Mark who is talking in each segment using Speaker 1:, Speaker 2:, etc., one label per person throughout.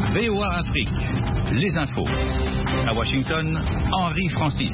Speaker 1: VOA Afrique, les infos. À Washington, Henri Francis.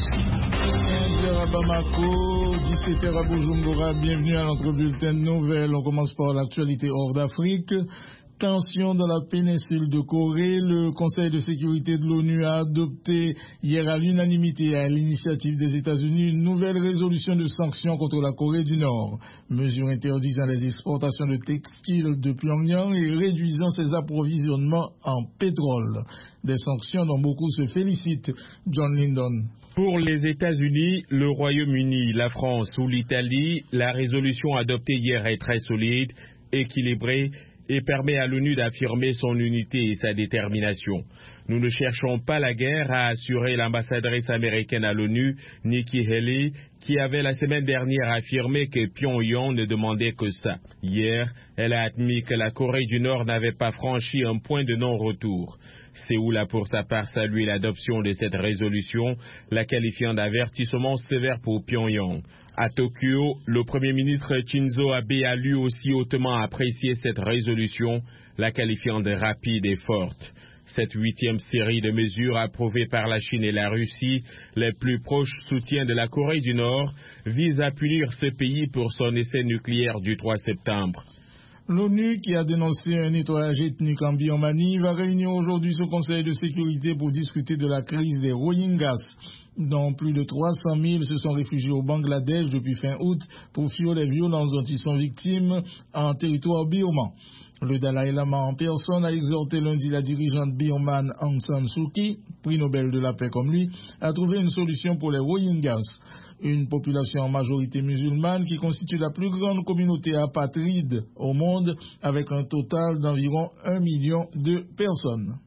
Speaker 2: 15h à Bamako, 17h à Bujumbura, bienvenue à notre bulletin de nouvelles. On commence par l'actualité hors d'Afrique. Tension dans la péninsule de Corée. Le Conseil de sécurité de l'ONU a adopté hier à l'unanimité à l'initiative des États-Unis une nouvelle résolution de sanctions contre la Corée du Nord. Mesure interdisant les exportations de textiles de Pyongyang et réduisant ses approvisionnements en pétrole. Des sanctions dont beaucoup se félicitent. John Lyndon.
Speaker 3: Pour les États-Unis, le Royaume-Uni, la France ou l'Italie, la résolution adoptée hier est très solide, équilibrée et permet à l'ONU d'affirmer son unité et sa détermination. Nous ne cherchons pas la guerre, a assuré l'ambassadrice américaine à l'ONU, Nikki Haley, qui avait la semaine dernière affirmé que Pyongyang ne demandait que ça. Hier, elle a admis que la Corée du Nord n'avait pas franchi un point de non-retour. Séoul a pour sa part salué l'adoption de cette résolution, la qualifiant d'avertissement sévère pour Pyongyang. À Tokyo, le Premier ministre Shinzo Abe a lui aussi hautement apprécié cette résolution, la qualifiant de rapide et forte. Cette 8e série de mesures approuvées par la Chine et la Russie, les plus proches soutiens de la Corée du Nord, vise à punir ce pays pour son essai nucléaire du 3 septembre.
Speaker 2: L'ONU, qui a dénoncé un nettoyage ethnique en Birmanie, va réunir aujourd'hui son Conseil de sécurité pour discuter de la crise des Rohingyas, dont plus de 300 000 se sont réfugiés au Bangladesh depuis fin août pour fuir les violences dont ils sont victimes en territoire birman. Le Dalai Lama en personne a exhorté lundi la dirigeante birmane Aung San Suu Kyi, prix Nobel de la paix comme lui, à trouver une solution pour les Rohingyas, une population en majorité musulmane qui constitue la plus grande communauté apatride au monde, avec un total d'environ 1 million de personnes.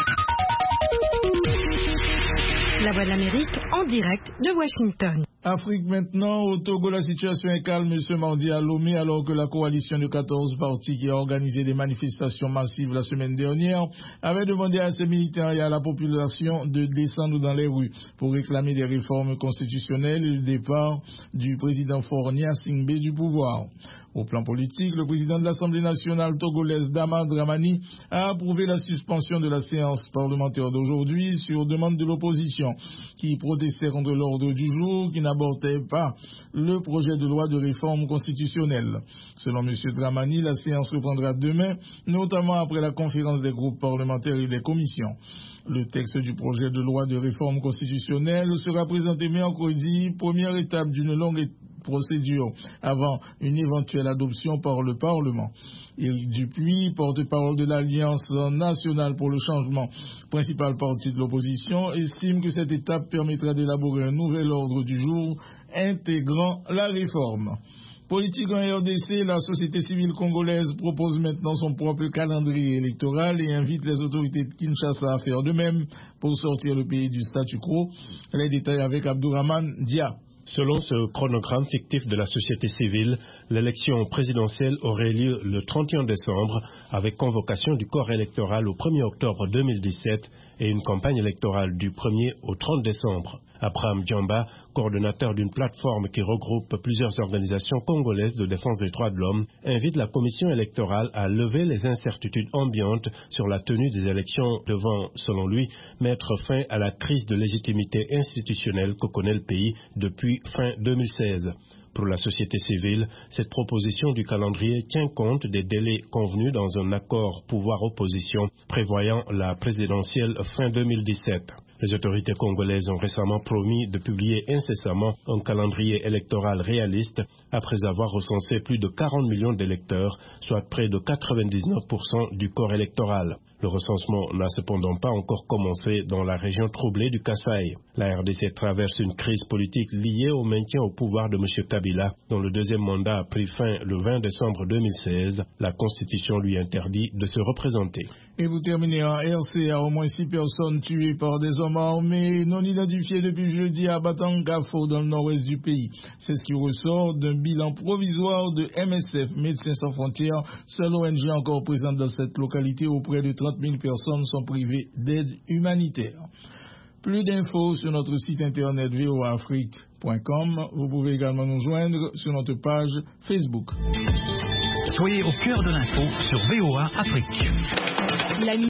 Speaker 4: La Voix de l'Amérique en direct de Washington.
Speaker 2: Afrique maintenant, au Togo, la situation est calme ce mardi à Lomé, alors que la coalition de 14 partis qui a organisé des manifestations massives la semaine dernière avait demandé à ses militants et à la population de descendre dans les rues pour réclamer des réformes constitutionnelles et le départ du président Faure Gnassingbé du pouvoir. Au plan politique, le président de l'Assemblée nationale togolaise, Dama Dramani, a approuvé la suspension de la séance parlementaire d'aujourd'hui sur demande de l'opposition, qui protestait contre l'ordre du jour qui n'abordait pas le projet de loi de réforme constitutionnelle. Selon M. Dramani, la séance reprendra demain, notamment après la conférence des groupes parlementaires et des commissions. Le texte du projet de loi de réforme constitutionnelle sera présenté mercredi, première étape d'une longue procédure avant une éventuelle adoption par le Parlement. Éric Dupuis, porte-parole de l'Alliance nationale pour le changement, principal parti de l'opposition, estime que cette étape permettra d'élaborer un nouvel ordre du jour intégrant la réforme. Politique en RDC, la société civile congolaise propose maintenant son propre calendrier électoral et invite les autorités de Kinshasa à faire de même pour sortir le pays du statu quo. Les détails avec Abdourahmane Dia.
Speaker 5: Selon ce chronogramme fictif de la société civile, l'élection présidentielle aurait lieu le 31 décembre avec convocation du corps électoral au 1er octobre 2017 et une campagne électorale du 1er au 30 décembre. Abraham Djamba, coordonnateur d'une plateforme qui regroupe plusieurs organisations congolaises de défense des droits de l'homme, invite la commission électorale à lever les incertitudes ambiantes sur la tenue des élections devant, selon lui, mettre fin à la crise de légitimité institutionnelle que connaît le pays depuis fin 2016. Pour la société civile, cette proposition du calendrier tient compte des délais convenus dans un accord pouvoir-opposition prévoyant la présidentielle fin 2017. Les autorités congolaises ont récemment promis de publier incessamment un calendrier électoral réaliste après avoir recensé plus de 40 millions d'électeurs, soit près de 99% du corps électoral. Le recensement n'a cependant pas encore commencé dans la région troublée du Kasaï. La RDC traverse une crise politique liée au maintien au pouvoir de M. Kabila, dont le deuxième mandat a pris fin le 20 décembre 2016. La Constitution lui interdit de se représenter.
Speaker 2: Et vous terminez en RCA, au moins 6 personnes tuées par des hommes armés non identifiés depuis jeudi à Batangafo dans le nord-ouest du pays. C'est ce qui ressort d'un bilan provisoire de MSF, Médecins sans frontières, seule ONG encore présente dans cette localité où près de 30 000 personnes sont privées d'aide humanitaire. Plus d'infos sur notre site internet voaafrique.com. Vous pouvez également nous joindre sur notre page Facebook.
Speaker 1: Soyez au cœur de l'info sur VOA Afrique.